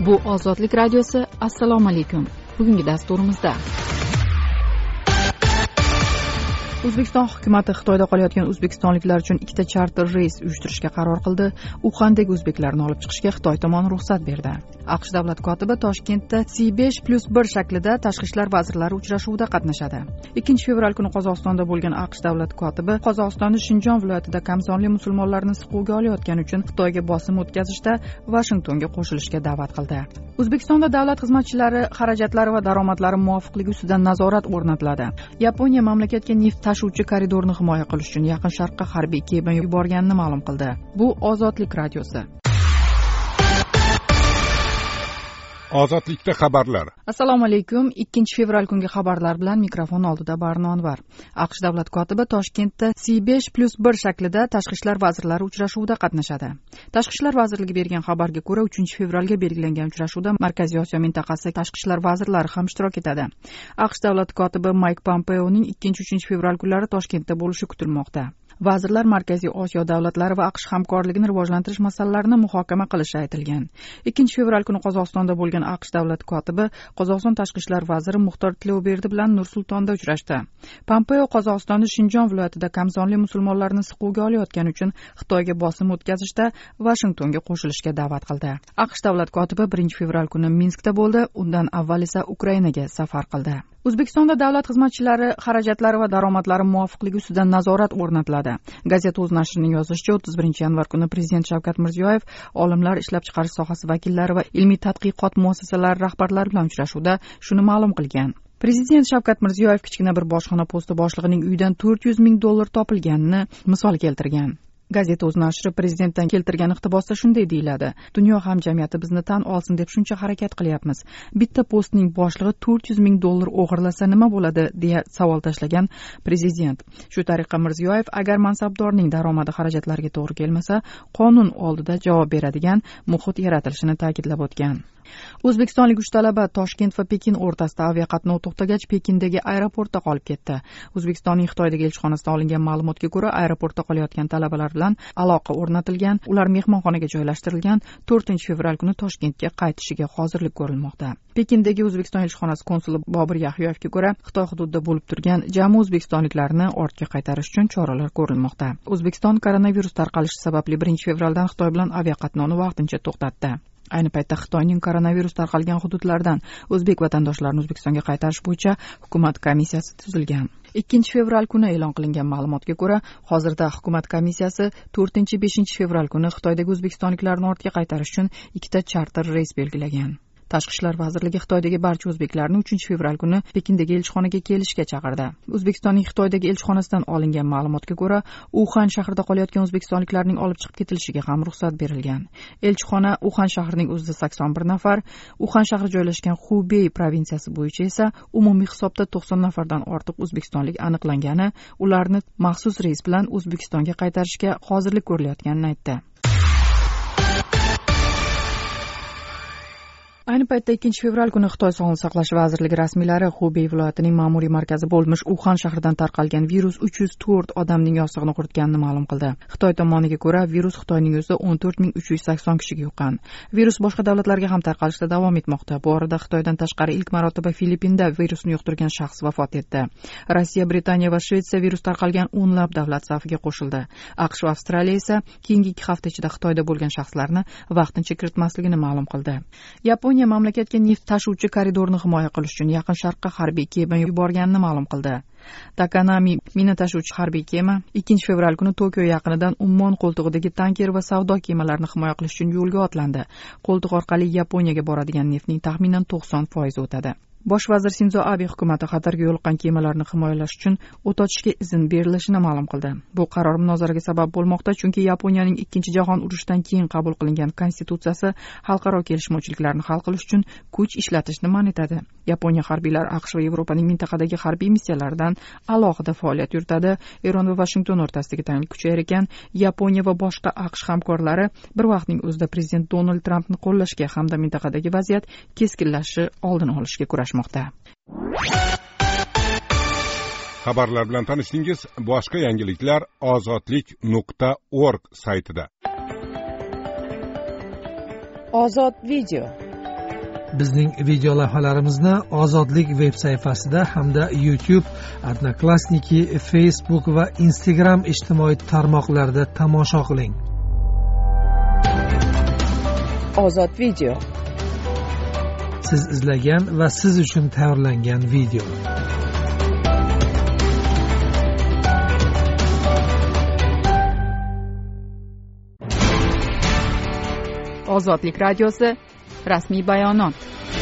Bu Ozodlik radiosi. Assalomu alaykum. Bugungi dasturimizda O'zbekiston hukumati Xitoyda qolayotgan o'zbekistonliklar uchun ikkita charter reys uyushtirishga qaror qildi. Uxandagi o'zbeklarni olib chiqishga Xitoy tomoni ruxsat berdi. AQSh davlat kotibi Toshkentda C5+1 shaklida tashqi ishlar vazirlari uchrashuvida qatnashadi. 2 fevral kuni Qozog'istonda bo'lgan AQSh davlat kotibi Qozog'istonning Shinjon viloyatida kamsonli musulmonlarni siquvga olayotgani uchun Xitoyga bosim o'tkazishda Vashingtonga qo'shilishga da'vat qildi. O'zbekistonda davlat xizmatchilari xarajatlari va daromadlari muvofiqligi ustidan nazorat o'rnatiladi. Yaponiya mamlakatga neft tashuvchi koridorni himoya qilish uchun Yaqin Sharqqa harbiy kema yuborganini ma'lum qildi. Bu Ozodlik radiosi. Ozodlikda xabarlar. Assalomu alaykum. 2 fevral kungi xabarlar bilan mikrofon oldida Barno Anvar. AQSh davlat kotibi Toshkentda C5+1 shaklida tashqi ishlar vazirlari uchrashuvida qatnashadi. Tashqi ishlar vazirligi bergan xabarga ko'ra 3 fevralga belgilangan uchrashuvda Markaziy Osiyo mintaqasi tashqi ishlar vazirlari ham ishtirok etadi. AQSh davlat kotibi Mayk Pompeoning 2-3 fevral kunlari Toshkentda bo'lishi kutilmoqda. Vazirlar Markaziy Osiyo davlatlari va AQSh hamkorligini rivojlantirish masalalarini muhokama qilishi aytilgan. 2 fevral kuni Qozog'istonda bo'lgan AQSh davlat kotibi Qozog'iston tashqi ishlar vaziri Muxtor Tilovberdi bilan Nur-Sultonda uchrashdi. Pompeo Qozog'istonning Shinjon viloyatida kamsonli musulmonlarni siquvga olayotgani uchun Xitoyga bosim o'tkazishda Vashingtonga qo'shilishga da'vat qildi. AQSh davlat kotibi 1 fevral kuni Minskda bo'ldi, undan avval esa Ukrainaga safar qildi. O'zbekistonda davlat xizmatchilari xarajatlari va daromadlari muvofiqligi ustidan nazorat o'rnatiladi. Gazeta o'z nashrining yozishicha 31 yanvar kuni Prezident Shavkat Mirziyoyev olimlar, ishlab chiqarish sohasi vakillari va ilmiy tadqiqot muassasalari rahbarlari bilan uchrashuvda shuni ma'lum qilgan. Prezident Shavkat Mirziyoyev kichkina bir bojxona posti boshlig'ining uyidan $400 ming topilganini misol keltirgan. Gazeta o'z nashri prezidentdan keltirgan iqtibosda shunday deyiladi: Dunyo hamjamiyati bizni tan olsin deb shuncha harakat qilyapmiz. Bitta postning boshlig'i $400 ming o'g'irlasa nima bo'ladi, deya savol tashlagan prezident. Shu tariqa Mirziyoyev agar mansabdorning daromadi xarajatlariga to'g'ri kelmasa, qonun oldida javob beradigan muhit yaratilishini ta'kidlab o'tgan. O'zbekistonlik 3 talaba Toshkent va Pekin o'rtasida aviaqatnov to'xtagach Pekindagi aeroportda qolib ketdi. O'zbekistonning Xitoydagi elchixonasidan olingan ma'lumotga ko'ra, aeroportda qolayotgan talabalar bilan aloqa o'rnatilgan, ular mehmonxonaga joylashtirilgan. 4 fevral kuni Toshkentga qaytishiga hozirlik ko'rilmoqda. Pekindagi O'zbekiston elchixonasi konsuli Bobur Yahyoyevga ko'ra, Xitoy hududida bo'lib turgan jami o'zbekistonliklarni ortga qaytarish uchun choralar ko'rilmoqda. O'zbekiston koronavirus tarqalishi sababli 1 fevraldan Xitoy bilan aviaqatnovni vaqtincha to'xtatdi. Ayni paytda Xitoyning koronavirus tarqalgan hududlardan o'zbek vatandoshlarini O'zbekistonga qaytarish bo'yicha hukumat komissiyasi tuzilgan. 2 fevral kuni e'lon qilingan ma'lumotga ko'ra, hozirda hukumat komissiyasi 4-5 fevral kuni Xitoydagi o'zbekistonliklarni ortga qaytarish uchun ikkita charter reys belgilagan. Tashqi ishlar vazirligi Xitoydagi barcha o'zbeklarni 3 fevral kuni Pekindagi elchixonaga kelishga chaqirdi. O'zbekistonning Xitoydagi elchixonasidan olingan ma'lumotga ko'ra, Uxan shahrida qolayotgan o'zbekistonliklarning olib chiqib ketilishiga ham ruxsat berilgan. Elchixona Uxan shahrining o'zida 81 nafar, Uxan shahri joylashgan Xubey provinsiyasi bo'yicha esa umumiy hisobda 90 nafardan ortiq o'zbekistonlik aniqlangani, ularni maxsus reys bilan O'zbekistonga qaytarishga hozirlik ko'rilayotganini aytdi. Ayni paytda 2 fevral kuni Xitoy Sog'liqni saqlash vazirligi rasmiylari Xubey viloyatining ma'muriy markazi bo'lmish Uxan shahridan tarqalgan virus 304 odamning yostiqni quritganini ma'lum qildi. Xitoy tomoniga ko'ra, virus Xitoyning o'zida 14380 kishiga yuqqan. Virus boshqa davlatlarga ham tarqalishda davom etmoqda. Bu orada Xitoydan tashqari ilk marotaba Filippinda virusni yuqtirgan shaxs vafot etdi. Rossiya, Britaniya va Shvetsiya virus tarqalgan o'nlab davlat safiga qo'shildi. AQSh va Avstraliya esa keyingi 2 hafta ichida Xitoyda bo'lgan shaxslarni vaqtincha kiritmasligini ma'lum qildi. Yaponiya mamlakatga neft tashuvchi koridorni himoya qilish uchun Yaqin Sharqqa harbiy kema yuborganini ma'lum qildi. Takanami mina tashuvchi harbiy kema 2 fevral kuni Tokio yaqinidan Ummon qo'ltig'idagi tanker va savdo kemalarini himoya qilish uchun yo'lga otlandi. Qo'ltiq orqali Yaponiyaga boradigan neftning taxminan 90% o'tadi. Bosh vazir Sinzo Abe hukumati xatarga yo'liqqan kemalarni himoyalash uchun o't ochishga izn berilishini ma'lum qildi. Bu qaror munozaraga sabab bo'lmoqda, chunki Yaponiyaning 2-jahon urushidan keyin qabul qilingan konstitutsiyasi xalqaro kelishmovchiliklarni hal qilish uchun kuch ishlatishni man etadi. Yaponiya harbiylari AQSh va Yevropaning mintaqadagi harbiy missiyalaridan alohida faoliyat yuritadi. Eron va Vashington o'rtasidagi tanglik kuchayar ekan, Yaponiya va boshqa AQSh hamkorlari bir vaqtning o'zida prezident Donald Trampni qo'llashga hamda mintaqadagi vaziyat keskinlashishi oldini olishga kurashmoqda. Xabarlar bilan tanishdingiz. Boshqa yangiliklar ozodlik.org saytida. Ozod video. Bizning video lavhalarimizni Ozodlik veb sayfasida hamda YouTube, Odnoklassniki, Facebook va Instagram ijtimoiy tarmoqlarida tomosha qiling. Ozod video. Siz izlagan va siz uchun tayyorlangan video. Ozodlik radiosi rasmiy bayonot.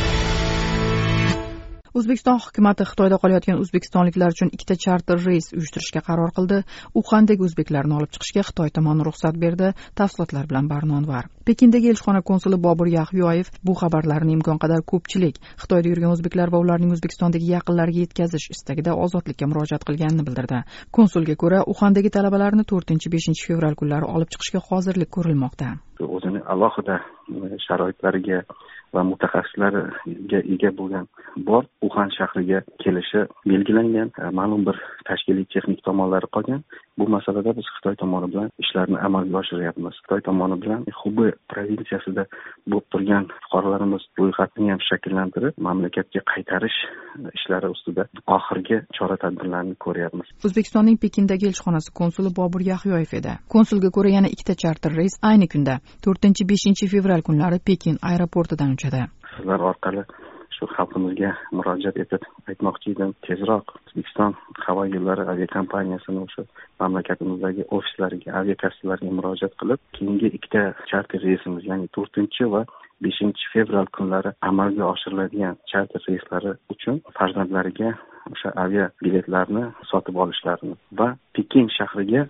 O'zbekiston hukumatı Xitoyda qolayotgan o'zbekistonliklar uchun 2 charter reys uyushtirishga qaror qildi. Uxandagi o'zbeklarni olib chiqishga Xitoy tomoni ruxsat berdi. Tafsilotlar bilan Barno Anvar. Pekindagi elchixona konsuli Bobur Yaxyoyev bu xabarlarni imkon qadar ko'pchilik Xitoyda yurgan o'zbeklar va ularning O'zbekistondagi yaqinlariga yetkazish istagida ozodlikka murojaat qilganini bildirdi. Konsulga ko'ra, Uxandagi talabalarni 4-5 fevral kunlari olib chiqishga hozirlik ko'rilmoqda. O'zini alohida sharoitlariga va mutaxassislariga ega bo'lgan bor Uxan shahriga kelishi belgilangan, ma'lum bir tashkiliy texnik tomonlari qolgan. Bu masalada biz Xitoy tomoni bilan ishlarni amalga oshiryapmiz. Xitoy tomoni bilan Xubey provinsiyasida bo'lib turgan fuqarolarimiz ro'yxatini ham shakllantirib, mamlakatga qaytarish ishlari ustida oxirgi chora-tadbirlarni ko'ryapmiz. O'zbekistonning Pekindagi elchixonasi konsuli Bobur Yaxyoyev edi. Konsulga ko'ra yana 2 charter reys ayni kunda 4-5 fevral kunlari Pekin aeroportidan uchadi. Sizlar orqali shu xalqimizga murojaat etib aytmoqchi edim, tezroq O'zbekiston havo yo'llari aviakompaniyasini o'sha mamlakatimizdagi ofislariga, aviakassalarga murojaat qilib, keyingi 2 charter reysimiz, ya'ni 4 va 5 fevral kunlari amalga oshiriladigan charter reyslari uchun farzandlariga o'sha avia biletlarni sotib olishlarini va Pekin shahriga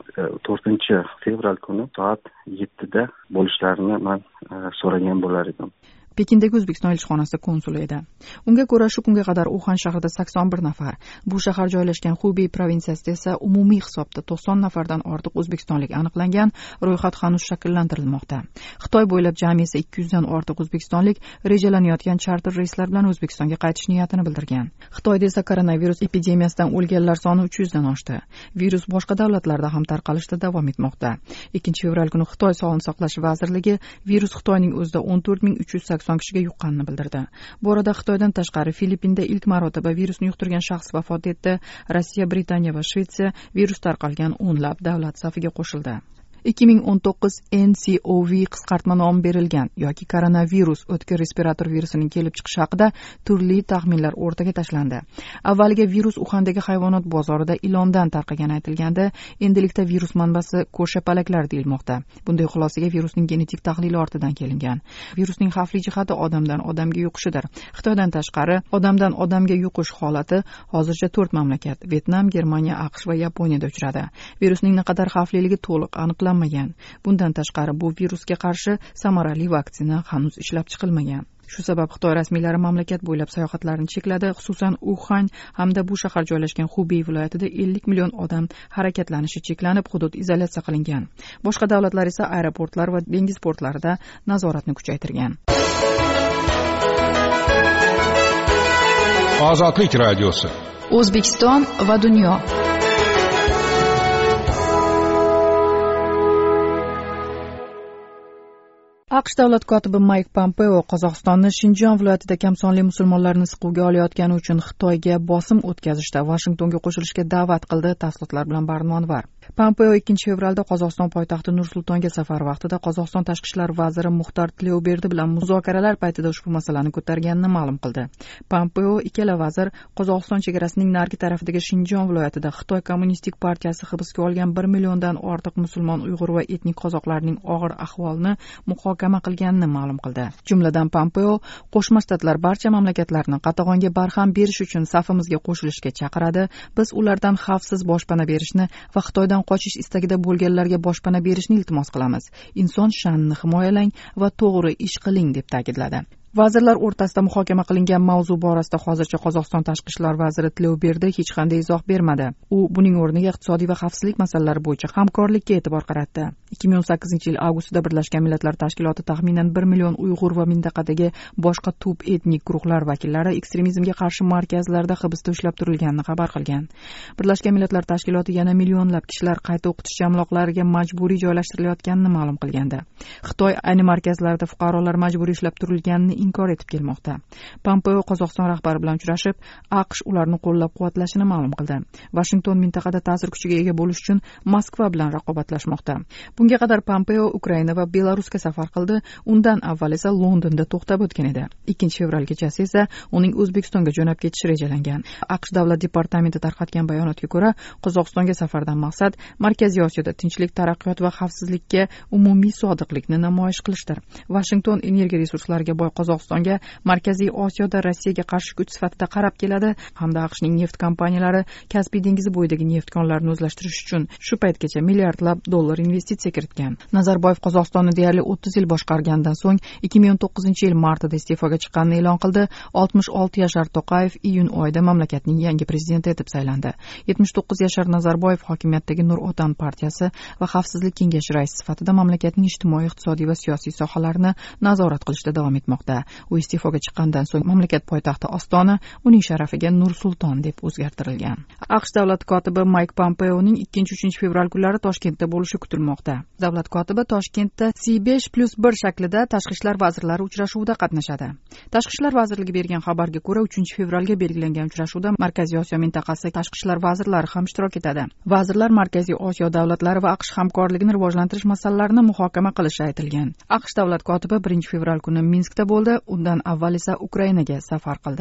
4 fevral kuni soat 7 da bo'lishlarini men so'ragan bo'lar edim. Pekindagi O'zbekiston elchixonasi konsuli edi. Unga ko'ra, shu kunga qadar Uxan shahrida 81 nafar, bu shahar joylashgan Xubey provinsiyasida esa umumiy hisobda 90 nafardan ortiq o'zbekistonlik aniqlangan, ro'yxat hanuz shakllantirilmoqda. Xitoy bo'ylab jami esa 200 dan ortiq o'zbekistonlik rejalanayotgan charter reyslar bilan O'zbekistonga qaytish niyatini bildirgan. Xitoyda esa koronavirus epidemiyasidan o'lganlar soni 300 dan oshdi. Virus boshqa davlatlarda ham tarqalishda davom etmoqda. 2 fevral kuni Xitoy Sog'liqni saqlash vazirligi virus Xitoyning o'zida 14.380 kishiga yuqqanini bildirdi. Bu orada Xitoydan tashqari Filippinda ilk marotaba virusni yuqtirgan shaxs vafot etdi. Rossiya, Britaniya va Shvetsiya virus tarqalgan o'nlab davlat safiga qo'shildi. 2019 NCOV qisqartma nomi berilgan yoki koronavirus o'tkir respirator virusining kelib chiqishi haqida turli taxminlar o'rtaga tashlandi. Avvaliga virus Uxandagi hayvonot bozorida ilondan tarqagani aytilganda, endilikda virus manbasi ko'rshapalaklar deyilmoqda. Bunday xulosaga virusning genetik tahlili ortidan kelingan. Virusning xavfli jihati odamdan odamga yuqishidir. Xitoydan tashqari odamdan odamga yuqish holati hozircha 4 mamlakat: Vietnam, Germaniya, AQSh va Yaponiyada uchradi. Virusning naqadar xavfliligi to'liq aniqlanmagan. Bundan tashqari bu virusga qarshi samarali vaksina hanuz ishlab chiqilmagan. Shu sabab Xitoy rasmiylari mamlakat bo'ylab sayohatlarni chekladi, xususan Uxan hamda bu shahar joylashgan Xubey viloyatida 50 million odam harakatlanishi cheklanib, hudud izolyatsiya qilingan. Boshqa davlatlar esa aeroportlar va dengiz portlarida nazoratni kuchaytirgan. Ozodlik radiosi. O'zbekiston va dunyo. AQSh davlat kotibi Mayk Pompeo Qozog'istonni Shinjon viloyatida kam sonli musulmonlarni siquvga olayotgani uchun Xitoyga bosim o'tkazishda Vashingtonga qo'shilishga da'vat qildi. Tafsilotlar bilan Barno Anvar. Pompeo 2 fevralda Qozog'iston poytaxti Nur-Sultonga safar vaqtida Qozog'iston tashqi ishlar vaziri Muxtar Tileuberdi bilan muzokaralar paytida ushbu masalani ko'targanini ma'lum qildi. Pompeo ikkala vazir Qozog'iston chegarasining narigi tarafidagi Shinjon viloyatida Xitoy kommunistik partiyasi hibsga olgan 1 milliondan ortiq musulmon Uyg'ur va etnik qozoqlarning og'ir ahvolini muhokama qilganini ma'lum qildi. Jumladan Pompeo Qo'shma Shtatlar barcha mamlakatlarni qatag'onga barham berish uchun safimizga qo'shilishga chaqiradi. Biz ulardan xavfsiz boshpana berishni va Xitoydan qochish istagida bo'lganlarga boshpana berishni iltimos qilamiz. Inson sha'nini himoyalang va to'g'ri ish qiling deb ta'kidladi. Vazirlar o'rtasida muhokama qilingan mavzu borasida hozircha Qozog'iston tashqi ishlar vaziri Tileuberdi hech qanday izoh bermadi. U buning o'rniga iqtisodiy va xavfsizlik masalalari bo'yicha hamkorlikka e'tibor qaratdi. 2018-yil avgustida Birlashgan Millatlar Tashkiloti taxminan 1 million Uyg'ur va mintaqadagi boshqa tub etnik guruhlar vakillari ekstremizmga qarshi markazlarda hibsda ushlab turilganini xabar qilgan. Birlashgan Millatlar Tashkiloti yana millionlab kishilar qayta o'qitish jamg'armalariga majburiy joylashtirilayotganini ma'lum qilgandi. Xitoy ayni markazlarda fuqarolar majburiy ushlab turilganini inkor etib kelmoqda. Pompeo Qozog'iston rahbari bilan uchrashib, AQSh ularni qo'llab-quvvatlashini ma'lum qildi. Vashington mintaqada ta'sir kuchiga ega bo'lish uchun Moskva bilan raqobatlashmoqda. Bunga qadar Pompeo Ukraina va Belarusga safar qildi, undan avval esa Londonda to'xtab o'tgan edi. 2 fevral kechasi esa uning O'zbekistonga jo'nab ketishi rejalangan. AQSh davlat departamenti tarqatgan bayonotga ko'ra, Qozog'istonga safardan maqsad Markaziy Osiyoda tinchlik, taraqqiyot va xavfsizlikka umumiy sodiqlikni namoyish qilishdir. Washington energiya resurslariga boy Qozog'istonga Markaziy Osiyoda Rossiyaga qarshi kuch sifatida qarab keladi hamda AQShning neft kompaniyalari Kaspiy dengizi bo'yidagi neft konlarini o'zlashtirish uchun shu paytgacha milliardlab dollar investitsiya kiritgan. Nazarboyev Qozog'istonni deyarli 30 yil boshqargandan so'ng 2019-yil martida iste'foga chiqqanini e'lon qildi. 66 yashar To'qayev iyun oyida mamlakatning yangi prezidenti etib saylandi. 79 yashar Nazarboyev hokimiyatdagi Nur Otan partiyasi va xavfsizlik kengashi raisi sifatida mamlakatning ijtimoiy, iqtisodiy va siyosiy sohalarini nazorat qilishda davom etmoqda. U iste'foga chiqqandan so'ng mamlakat poytaxti Ostona uning sharafiga Nur Sulton deb o'zgartirilgan. AQSh davlat kotibi Mike Pompeoning 2-3 fevral kunlari Toshkentda bo'lishi kutilmoqda. Davlat kotibi Toshkentda C5+1 shaklida tashqi ishlar vazirlari uchrashuvida qatnashadi. Tashqi ishlar vazirligi bergan xabarga ko'ra, 3 fevralga belgilangan uchrashuvda Markaziy Osiyo mintaqasi tashqi ishlar vazirlari ham ishtirok etadi. Vazirlar Markaziy Osiyo davlatlari va AQSh hamkorligini rivojlantirish masalalarini muhokama qilishi aytilgan. AQSh davlat kotibi 1 fevral kuni Minskda bo'ldi, undan avval esa Ukrainaga safar qildi.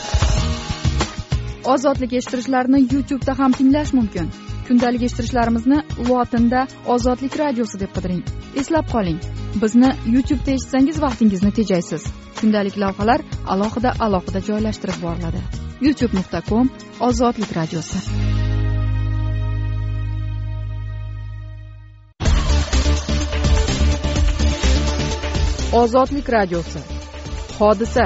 Ozodlik eshittirishlarni YouTube'da ham tinglash mumkin. Kundalik eshittirishlarimizni lotinda Ozodlik radiosi deb qidiring. Eslab qoling, bizni YouTube'da eshitsangiz vaqtingizni tejaysiz. Kundalik lavhalar alohida joylashtirib boriladi. youtube.com/Ozodlik radiosi. Ozodlik radiosi. Hodisa.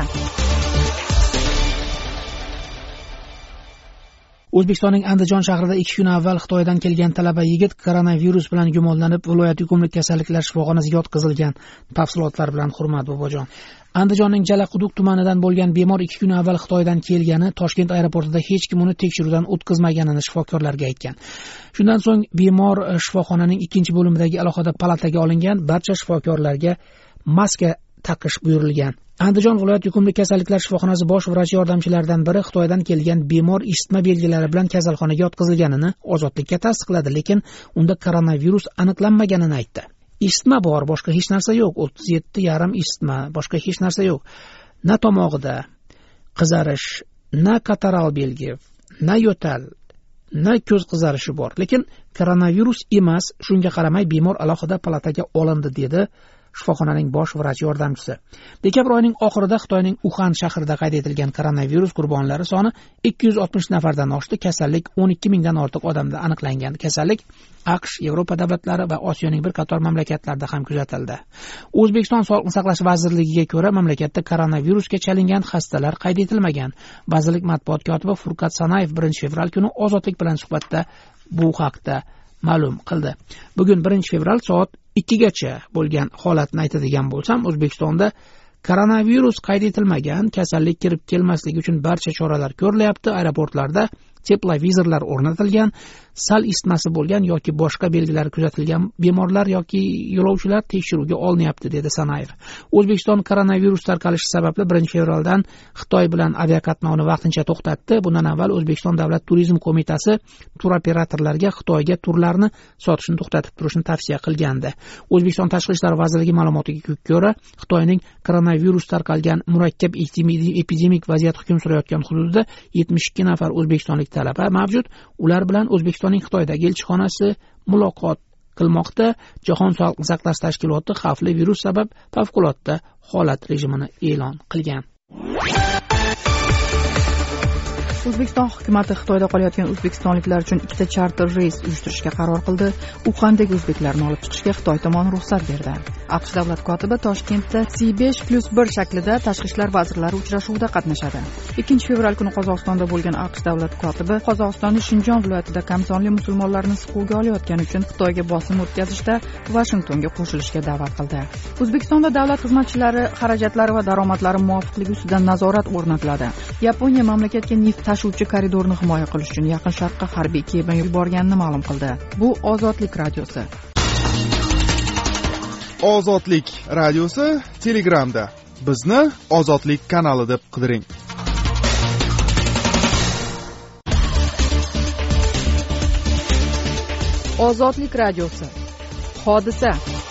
O'zbekistonning Andijon shahrida 2 kun avval Xitoydan kelgan talaba yigit koronavirus bilan gumonlanib, viloyat yuqumli kasalliklar shifoxonasiga yotqizilgan. Tafsilotlar bilan Hurmat Bobojon. Andijonning Jalaquduq tumanidan bo'lgan bemor 2 kun avval Xitoydan kelgani, Toshkent aeroportida hech kim uni tekshiruvdan o'tkazmaganini shifokorlarga aytgan. Shundan so'ng bemor shifoxonaning 2-bo'limidagi alohida palataga olingan, barcha shifokorlarga maska taqish buyurilgan. Andijon viloyat yuqumli kasalliklar shifoxonasi bosh vrach yordamchilaridan biri Xitoydan kelgan bemor isitma belgilari bilan kasalxonaga yotqizilganini Ozodlikka tasdiqladi, lekin unda koronavirus aniqlanmaganini aytdi. Isitma bor, boshqa hech narsa yo'q. 37,5 isitma, boshqa hech narsa yo'q. Na tomog'ida qizarish, na kataral belgi, na yo'tal, na ko'z qizarishi bor. Lekin koronavirus emas, shunga qaramay bemor alohida palataga olindi, dedi shifoxonaning bosh vrach yordamchisi. Dekabr oyining oxirida Xitoyning Uxan shahrida qayd etilgan koronavirus qurbonlari soni 260 nafardan oshdi. Kasallik 12 mingdan ortiq odamda aniqlangan. Kasallik AQSh, Yevropa davlatlari va Osiyoning bir qator mamlakatlarida ham kuzatildi. O'zbekiston Sog'liqni saqlash vazirligiga ko'ra, mamlakatda koronavirusga chalingan xastalar qayd etilmagan. Vazirlik matbuot kotibi Furqat Sanayev 1 fevral kuni Ozodlik bilan suhbatda bu haqda ma'lum qildi. Bugun 1 fevral soat 2gacha bo'lgan holatni aytadigan bo'lsam, O'zbekistonda koronavirus qayd etilmagan, kasallik kirib kelmasligi uchun barcha choralar ko'rilyapti. Aeroportlarda teplovizorlar o'rnatilgan, sal isitmasi bo'lgan yoki boshqa belgilari kuzatilgan bemorlar yoki yo'lovchilar tekshiruvga olinyapti, dedi Sanayev. O'zbekiston koronavirus tarqalishi sababli 1 fevraldan Xitoy bilan aviaqatnovni vaqtincha to'xtatdi. Bundan avval O'zbekiston Davlat turizm qo'mitasi turoperatorlarga Xitoyga turlarni sotishni to'xtatib turishni tavsiya qilgandi. O'zbekiston Tashqi ishlar vazirligi ma'lumotiga ko'ra, Xitoyning koronavirus tarqalgan murakkab epidemik vaziyat hukm surayotgan hududida 72 nafar o'zbekistonlik talaba mavjud. Ular bilan O'zbekistonning Xitoydagi elchixonasi muloqot qilmoqda. Jahon Sog'liqni saqlash tashkiloti xavfli virus sabab favqulodda holat rejimini e'lon qilgan. O'zbekiston hukumati Xitoyda qolayotgan o'zbekistonliklar uchun 2 charter reys uyushtirishga qaror qildi. Uxandagi o'zbeklarni olib chiqishga Xitoy tomoni ruxsat berdi. AQSh davlat kotibi Toshkentda C5+1 shaklida tashqi ishlar vazirlari uchrashuvida qatnashadi. 2 fevral kuni Qozog'istonda bo'lgan AQSh davlat kotibi Qozog'istonning Shinjon viloyatida kamsonli musulmonlarni siquvga olayotgani uchun Xitoyga bosim o'tkazishda Vashingtonga qo'shilishga da'vat qildi. O'zbekistonda davlat xizmatchilari xarajatlari va daromadlari muvofiqligi ustidan nazorat o'rnatiladi. Yaponiya mamlakatga neft tashuvchi koridorni himoya qilish uchun Yaqin Sharqqa harbiy kema yuborganini ma'lum qildi. Bu Ozodlik radiosi. Ozodlik radiosi Telegramda. bizni Ozodlik kanali deb qidiring. Ozodlik radiosi. Hodisa.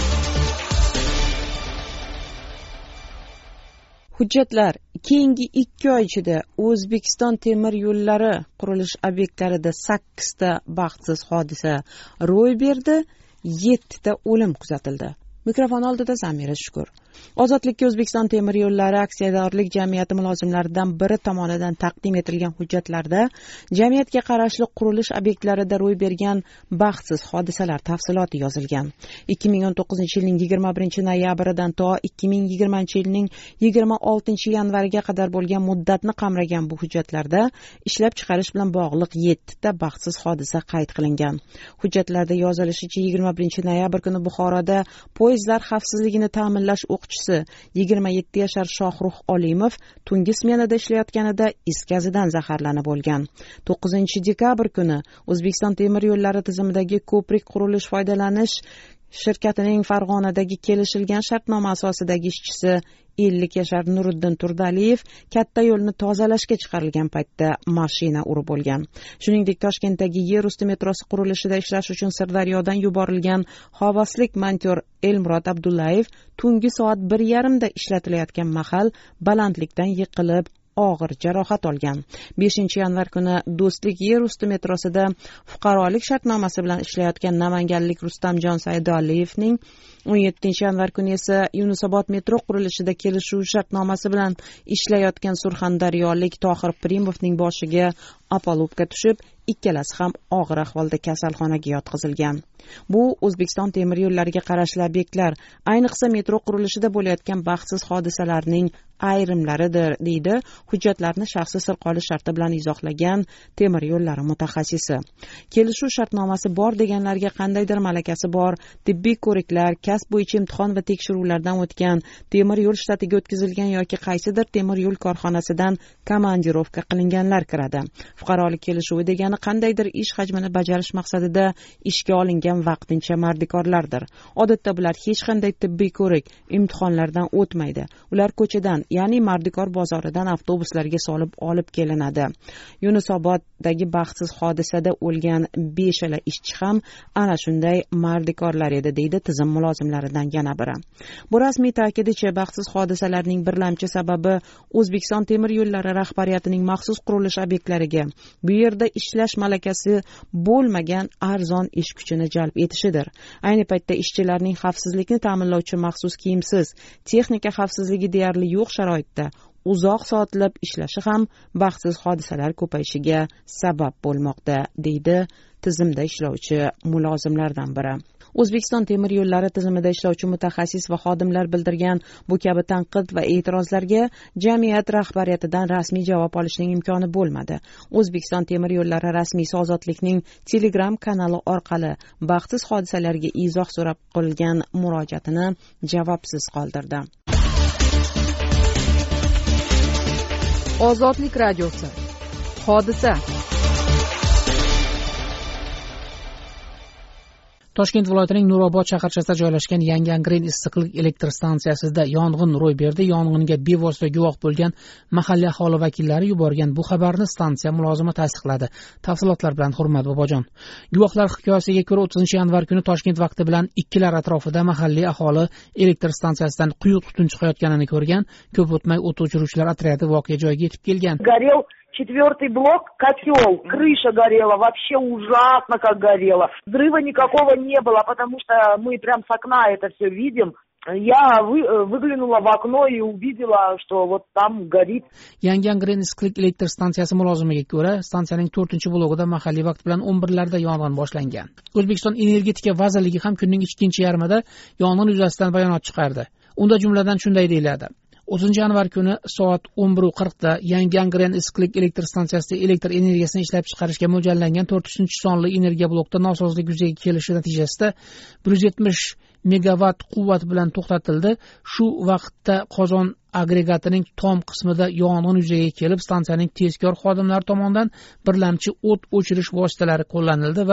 Hujjatlar keyingi 2 oy ichida O'zbekiston temir yo'llari qurilish obyektlarida 8 ta baxtsiz hodisa ro'y berdi, 7 ta o'lim kuzatildi. Mikrofon oldida Zamira Shukur. Ozodlikka O'zbekiston temir yo'llari aksiyadorlik jamiyati mulozimlaridan biri tomonidan taqdim etilgan hujjatlarda jamiyatga qarashli qurilish obyektlarida ro'y bergan baxtsiz hodisalar tafsiloti yozilgan. 2019-yilning 21-noyabridan to 2020-yilning 26-yanvariga qadar bo'lgan muddatni qamragan bu hujjatlarda ishlab chiqarish bilan bog'liq 7 ta baxtsiz hodisa qayd qilingan. Hujjatlarda yozilishicha 21-noyabr kuni Buxoroda poyezdlar xavfsizligini ta'minlash o'qchisi 27 yashar Shohruh Olimov tungi smenada ishlayotganida is gazidan zaharlanib bo'lgan. 9-dekabr kuni O'zbekiston temir yo'llari tizimidagi ko'prik qurilish foydalanish shirkatining Farg'onadagi kelishilgan shartnoma asosidagi ishchisi 50 yashar Nuriddin Turdaliyev katta yo'lni tozalashga chiqarilgan paytda mashina urib bo'lgan. Shuningdek, Toshkentdagi yer usti metrosi qurilishida ishlash uchun Sirdaryodan yuborilgan havaslik monteur Elmurod Abdullayev tungi soat 1:30 da ishlatilayotgan mahal balandlikdan yiqilib og'ir jarohat olgan. 5-yanvar kuni Do'stlik yer usti metrosida fuqarolik shartnomasi bilan ishlayotgan namanganlik Rustamjon Saidoliyevning, 17-yanvar kuni esa Yunusobod metro qurilishida kelishuv shartnomasi bilan ishlayotgan surxondaryolik Tohir Primovning boshiga apalubka tushib, ikkalasi ham og'ir ahvolda kasalxonaga yotqizilgan. Bu O'zbekiston temir yo'llariga qarashli obyektlar, ayniqsa metro qurilishida bo'layotgan baxtsiz hodisalarning ayrimlaridir, deydi hujjatlarni shaxsi sir qolish sharti bilan izohlagan temir yo'llari mutaxassisi. Kelishuv shartnomasi bor deganlarga qandaydir malakasi bor, tibbiy ko'riklar, kasb bo'yicha imtihon va tekshiruvlardan o'tgan, temir yo'l shtatiga o'tkazilgan yoki qaysidir temir yo'l korxonasidan komandirovka qilinganlar kiradi. Fuqarolik kelishuvi degani qandaydir ish hajmini bajarish maqsadida ishga olingan vaqtincha mardikorlardir. Odatda bular hech qanday tibbiy ko'rik, imtihonlardan o'tmaydi. Ular ko'chadan, ya'ni Mardikor bozoridan avtobuslarga solib olib kelinadi. Yunusoboddagi baxtsiz hodisada o'lgan 5 ishchi ham ana shunday mardikorlar edi, deydi tizim mulozimlaridan yana biri. Bu rasmiy ta'kidicha baxtsiz hodisalarning birlamchi sababi O'zbekiston temir yo'llari rahbariyatining maxsus qurilish obyektlariga bu yerda ishlash malakasi bo'lmagan arzon ish kuchini jalb etishidir. Ayni paytda ishchilarning xavfsizlikni ta'minlovchi maxsus kiyimsiz, texnika xavfsizligi deyarli yo'q sharoitda uzoq soatlab ishlashi ham baxtsiz hodisalar ko'payishiga sabab bo'lmoqda, deydi tizimda ishlovchi mulozimlardan biri. O'zbekiston temir yo'llari tizimida ishlovchi mutaxassis va xodimlar bildirgan bu kabi tanqid va e'tirozlarga jamiyat rahbariyatidan rasmiy javob olishning imkoni bo'lmadi. O'zbekiston temir yo'llari rasmiysi Ozodlikning Telegram kanali orqali baxtsiz hodisalarga izoh so'rab qilgan murojaatini javobsiz qoldirdi. Ozodlik radiosi. Hodisa. Toshkent viloyatining Nurobod shaharchasida joylashgan Yangi Angren issiqlik elektr stansiyasida yong'in ro'y berdi. Yong'inga bevosita guvoh bo'lgan mahalliy aholi vakillari yuborgan bu xabarni stansiya mulozimi tasdiqladi. Tafsilotlar bilan Hurmat Bobojon. Guvohlar hikoyasiga ko'ra 30-yanvar kuni Toshkent vaqti bilan ikkilar atrofida mahalliy aholi elektr stansiyasidan quyuq tutun chiqayotganini ko'rgan. Ko'p o'tmay o't o'chiruvchilar otryadi voqea joyiga yetib kelgan. 4-й блок, котел, крыша горела, вообще ужасно как горела. Взрыва никакого не было, потому что мы прям с окна это все видим. Я выглянула в окно и увидела, что вот там горит. Yangi Angren issiqlik elektr stansiyasi mulozimiga ko'ra, stansiyaning 4-blogida mahalliy vaqt bilan 11larda yong'in boshlangan. O'zbekiston Energetika vazirligi ham kunning ikkinchi yarmida yong'in yuzasidan bayonot chiqardi. Unda jumladan shunday deyiladi: 30-yanvar kuni soat 11:40 da Yangi Angren issiqlik elektr stansiyasida elektr energiyasini ishlab chiqarishga mo'ljallangan 4-sonli energiya blokda nosozlik yuzaga kelishi natijasida 170 megawatt quvvat bilan to'xtatildi. Shu vaqtda qozon agregatining tom qismida yong'in yuzaga kelib, stansiyaning tezkor xodimlari tomonidan birlamchi o't o'chirish vositalari qo'llanildi va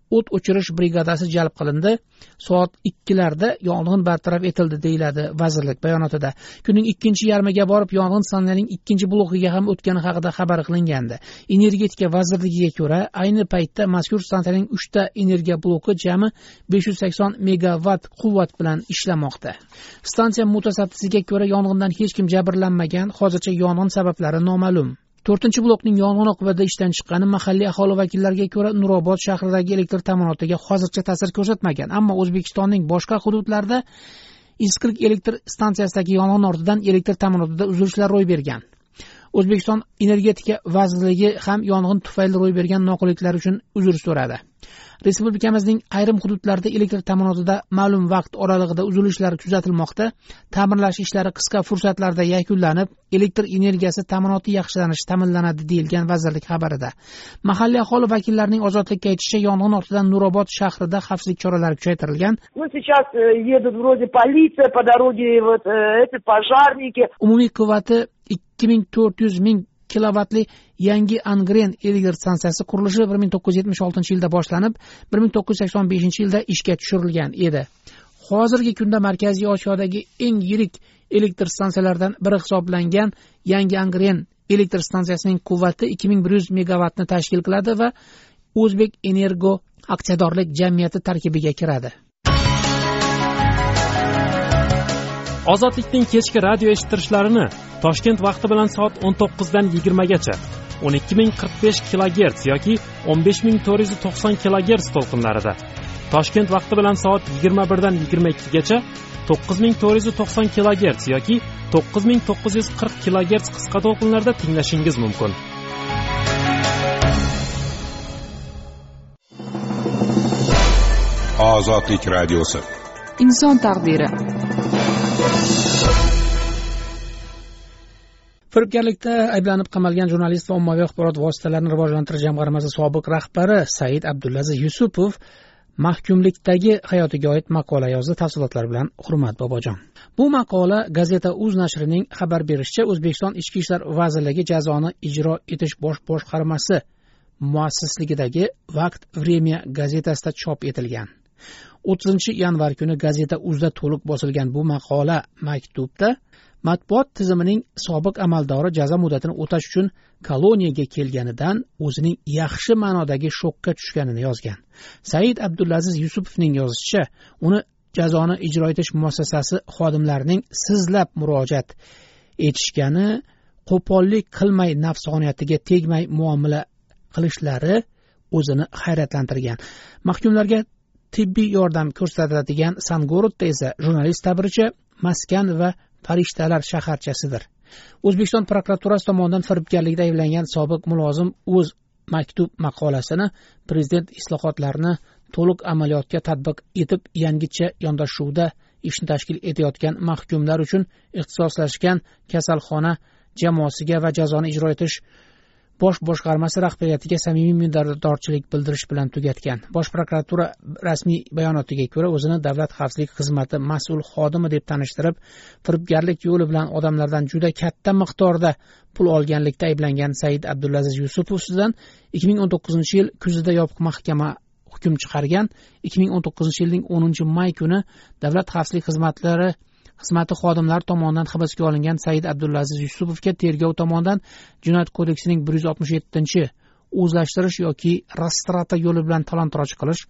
o't o'chirish brigadasi jalb qilindi. Soat 2larda yong'in bartaraf etildi deyiladi vazirlik bayonotida. Kunning ikkinchi yarmiga borib yong'in stansiyaning ikkinchi blokiga ham o'tgani haqida xabar qilingandi. Energetika vazirligiga ko'ra, ayni paytda mazkur stansiyaning 3 ta energiya bloki jami 580 megawatt quvvat bilan ishlamoqda. Stansiya mutasaddisiga ko'ra, yong'indan hech kim jabrlanmagan, hozircha yong'in sabablari noma'lum. 4-blokning yong'in oqibatida ishdan chiqqani mahalliy aholi vakillariga ko'ra Nurobod shahridagi elektr ta'minotiga hozircha ta'sir ko'rsatmagan, ammo O'zbekistonning boshqa hududlarida Iskirk elektr stansiyasidagi yong'in ortidan elektr ta'minotida uzilishlar ro'y bergan. O'zbekiston energetika vazirligi ham yong'in tufayli ro'y bergan noqulayliklar uchun uzr so'radi. Respublikamizning ayrim hududlarida elektr ta'minotida ma'lum vaqt oralig'ida uzilishlar kuzatilmoqda. Ta'mirlash ishlari qisqa fursatlarda yakunlanib, elektr energiyasi ta'minoti yaxshilanishi ta'minlanadi deyilgan vazirlik xabarida. Mahalliy aholi vakillarining ozodlikka aytishicha, yong'in ortidan Nurobod shahrida xavfsizlik choralari kuchaytirilgan. Сейчас едут вроде полиция по дороге, вот эти пожарники. Umumiy quvvati 2400 ming kilovatli yangi Angren elektr stansiyasi qurilishi 1976-yilda boshlanib, 1985-yilda ishga tushirilgan edi. Hozirgi kunda Markaziy Osiyodagi eng yirik elektr stansiyalardan biri hisoblangan yangi Angren elektr stansiyasining quvvati 2100 megawattni tashkil qiladi va O'zbek Energo aksiyadorlik jamiyati tarkibiga kiradi. Ozodlikning kechki radio eshittirishlarini Toshkent vaqti bilan soat 19 dan 20 gacha 12045 kHz yoki 15490 kHz to'lqinlarida, Toshkent vaqti bilan soat 21 dan 22 gacha 9490 kHz yoki 9940 kHz qisqa to'lqinlarda tinglashingiz mumkin. Ozodlik radiosi. Inson taqdiri. Firibgarlikda ayblanib qamalgan jurnalist va ommaviy axborot vositalarini rivojlantirish jamg'armasi sobiq rahbari Said Abdulaziz Yusupov mahkumlikdagi hayotiga oid maqola yozdi. Tafsilotlar bilan Hurmat Bobojon. Bu maqola Gazeta.uz nashrining xabar berishicha, O'zbekiston Ichki ishlar vazirligi jazoni ijro etish bosh boshqarmasi muassisligidagi Vaqt Vremya gazetasida chop etilgan. 30-yanvar kuni Gazeta.uzda to'liq bosilgan bu maqola maktubda matbuot tizimining sobiq amaldori jazo muddatini o'tash uchun koloniyaga kelganidan o'zining yaxshi ma'nodagi shokka tushganini yozgan. Said Abdulaziz Yusupovning yozishicha, uni jazoni ijro etish muassasasi xodimlarining sizlab murojaat etishgani, qo'pollik qilmay nafsoniyatiga tegmay muomala qilishlari o'zini hayratlantirgan. Mahkumlarga tibbiy yordam ko'rsatadigan Sangorodda esa jurnalist ta'biricha maskan va farishtalar shaharchasidir. O'zbekiston prokuraturasi tomonidan firibgarlikda ayblangan sobiq mulozim o'z maktub maqolasini prezident islohotlarini to'liq amaliyotga tatbiq etib, yangicha yondashuvda ishni tashkil etayotgan mahkumlar uchun ixtisoslashgan kasalxona jamoasiga va jazoni ijro etish bosh boshqarmasi rahbariyatiga samimiy minnatdorchilik bildirish bilan tugatgan. Bosh prokuratura rasmiy bayonotiga ko'ra, o'zini davlat xavfsizlik xizmati mas'ul xodimi deb tanishtirib, firibgarlik yo'li bilan odamlardan juda katta miqdorda pul olganlikda ayblangan Said Abdulaziz Yusupov ustidan 2019-yil kuzida yopiq mahkama hukm chiqargan. 2019-yilning 10-may kuni davlat xavfsizlik xizmati xodimlari tomonidan hibsga olingan Said Abdulaziz Yusupovga tergov tomonidan Jinoyat kodeksining 167 o'zlashtirish yoki rastrata yo'li bilan talon-toroj qilish,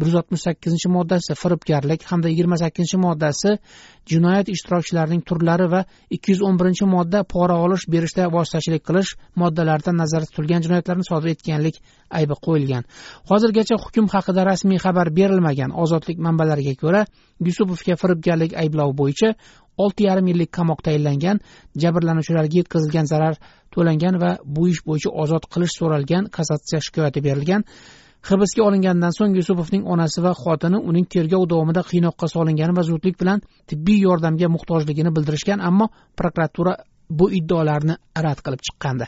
168-moddasi firibgarlik hamda 28-moddasi jinoyat ishtirokchilarining turlari va 211-modda pora olish berishda vositachilik qilish moddalarida nazarda tutilgan jinoyatlarni sodir etganlik aybi qo'yilgan. Hozirgacha hukm haqida rasmiy xabar berilmagan. Ozodlik manbalariga ko'ra, Yusupovga firibgarlik ayblovi bo'yicha 6,5 yillik qamoq tayinlangan, jabrlanuvchilarga yetkazilgan zarar to'langan va bu ish bo'yicha ozod qilish so'ralgan, kassatsiya shikoyati berilgan. Hibsga olingandan so'ng Yusupovning onasi va xotini uning tergov davomida qiynoqqa solingani va zudlik bilan tibbiy yordamga muhtojligini bildirishgan, ammo prokuratura bu iddaolarni rad qilib chiqqandi.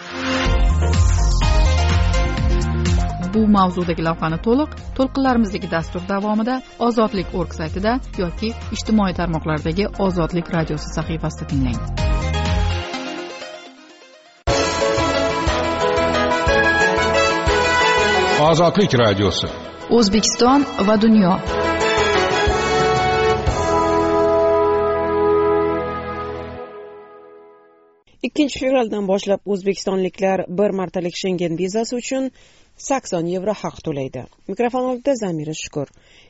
Bu mavzudagi lavhani to'lqinlarimizdagi dastur davomida Ozodlik.org saytida yoki ijtimoiy tarmoqlardagi Ozodlik radiosi sahifasida tinglang. Ozodlik radiosi. O'zbekiston va dunyo. Ikkinchi fevraldan boshlab o'zbekistonliklar bir martalik Schengen vizasi uchun 80 yevro haq to'laydi. Mikrofon oldida Zamira Shukur.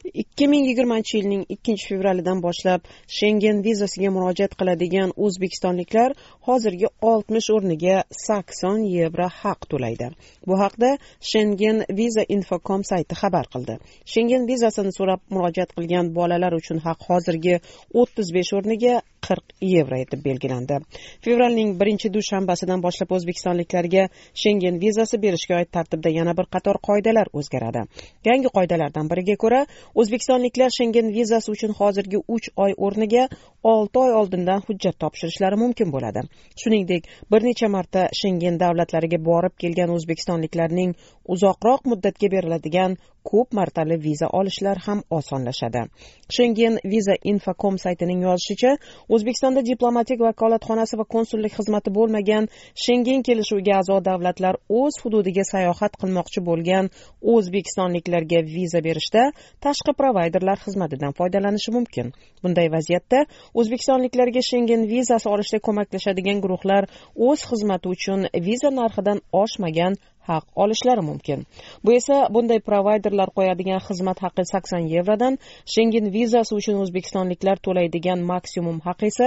2020 yilning 2-fevralidan boshlab Schengen vizasiga murojaat qiladigan o'zbekistonliklar hozirgi 60 o'rniga 80 yevro haq to'laydi. Bu haqda Schengen Visa Infocom sayti xabar qildi. Schengen vizasini so'rab murojaat qilgan bolalar uchun haq hozirgi 35 o'rniga 40 yevro etib belgilandi. Fevralning 1-dushanbasidan boshlab o'zbekistonliklarga Schengen vizasi berishga oid tartibda yana bir qator qoidalar o'zgaradi. Yangi qoidalardan biriga ko'ra, o'zbekistonliklar Schengen vizasi uchun hozirgi 3 oy o'rniga 6 oy oldindan hujjat topshirishlari mumkin bo'ladi. Shuningdek, bir necha marta Schengen davlatlariga borib kelgan o'zbekistonliklarning uzoqroq muddatga beriladigan ko'p martali viza olishlar ham osonlashadi. Schengen Visa Infocom saytining yozishicha, O'zbekistonda diplomatik vakolatxonasi va konsullik xizmati bo'lmagan Schengen kelishuviga a'zo davlatlar o'z hududiga sayohat qilmoqchi bo'lgan o'zbekistonliklarga viza berishda tashqi provayderlar xizmatidan foydalanishi mumkin. Bunday vaziyatda o'zbekistonliklarga Schengen vizasi olishda ko'maklashadigan guruhlar o'z xizmati uchun viza narxidan oshmagan haq olishlari mumkin. Bu esa bunday provayderlar qo'yadigan xizmat haqi 80 yevrodan, Schengen vizasi uchun o'zbekistonliklar to'laydigan maksimum haq esa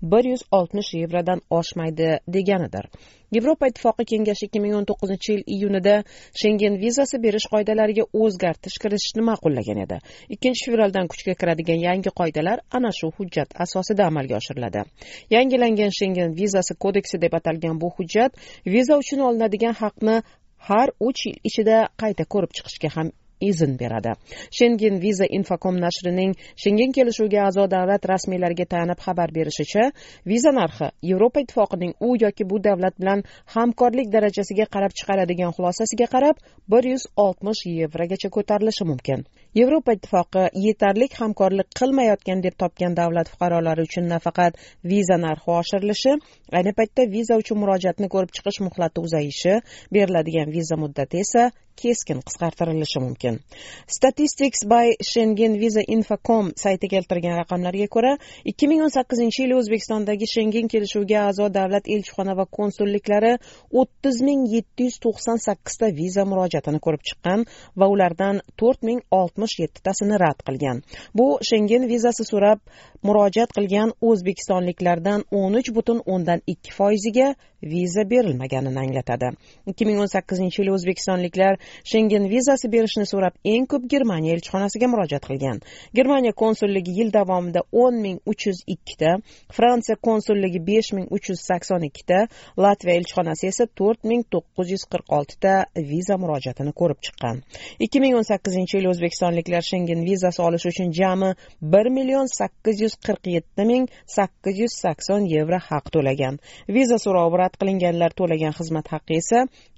160 yevrodan oshmaydi deganidir. Yevropa Ittifoqi Kengashi 2019 yil iyunida Schengen vizasi berish qoidalariga o'zgartirish kiritishni ma'qullagan edi. 2-fevraldan kuchga kiradigan yangi qoidalar ana shu hujjat asosida amalga oshiriladi. Yangilangan Schengen vizasi kodeksi deb atalgan bu hujjat viza uchun olinadigan haqni har 3 yil ichida qayta ko'rib chiqishga ham izn beradi. Schengen Visa Infocom nashrining Schengen kelishuviga a'zo davlat rasmiylariga tayanib xabar berishicha, viza narxi Yevropa Ittifoqining u yoki bu davlat bilan hamkorlik darajasiga qarab chiqaradigan xulosasiga qarab 160 yevrogacha ko'tarilishi mumkin. Yevropa Ittifoqi yetarli hamkorlik qilmayotgan deb topgan davlat fuqarolari uchun nafaqat viza narxi oshirilishi, ayni paytda viza uchun murojaatni ko'rib chiqish muhlati uzayishi, beriladigan viza muddati esa keskin qisqartirilishi mumkin. Statistics by Schengen Visa Infocom sayti keltirgan raqamlarga ko'ra, 2018-yil O'zbekistondagi Schengen kelishuviga a'zo davlat elchixona va konsulliklari 30,798 ta viza murojaatini ko'rib chiqqan va ulardan 4067 tasini rad qilgan. Bu Schengen vizasi so'rab murojaat qilgan o'zbekistonliklardan 13,2%ga viza berilmaganini anglatadi. 2018-yil o'zbekistonliklar Schengen vizasi berishni so'rab eng ko'p Germaniya elchixonasiga murojaat qilgan. Germaniya konsulligi yil davomida 10,302 ta, Fransiya konsulligi 5,382 ta, Latviya elchixonasi esa 4,946 ta viza murojaatini ko'rib chiqqan. 2018-yil o'zbekistonliklar Schengen vizasi olish uchun jami 1,847,880 yevro haq to'lagan. Viza so'rovi rad qilinganlar to'lagan xizmat haqqi esa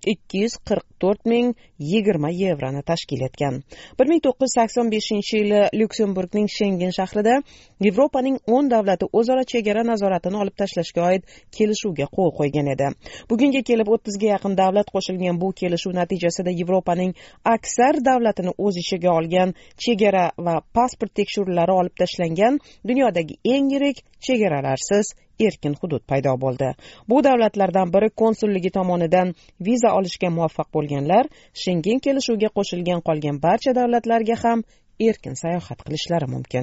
244,020 yevroni tashkil etgan. 1985-yili Lyuksemburgning Schengen shahrida Yevropaning 10 davlati o'zaro chegara nazoratini olib tashlashga oid kelishuvga qo'l qo'ygan edi. Bugunga kelib 30 ga yaqin davlat qo'shilgan bu kelishuv natijasida Yevropaning aksar davlatini o'z ichiga olgan chegara va pasport tekshiruvlari olib tashlangan dunyodagi eng yirik chegaralarsiz erkin hudud paydo bo'ldi. Bu davlatlardan biri konsulligi tomonidan viza olishga muvaffaq bo'lganlar Schengen kelishuviga qo'shilgan qolgan barcha davlatlarga ham erkin sayohat qilishlari mumkin.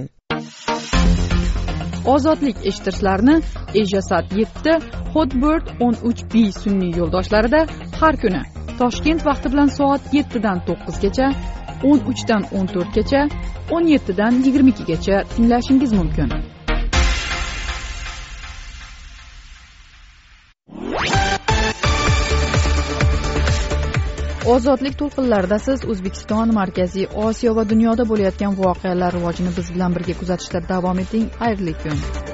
Ozodlik eshittirishlarni Ejasat 7, Hotbird 13B sun'iy yo'ldoshlarida har kuni Toshkent vaqti bilan soat 7 dan 9 gacha, 13 dan 14 gacha, 17 dan 22 gacha tinglashingiz mumkin. Ozodlik to'lqinlarida siz O'zbekiston, Markaziy Osiyo va dunyoda bo'layotgan voqealar rivojini biz bilan birga kuzatishda davom eting. Xayrli kun.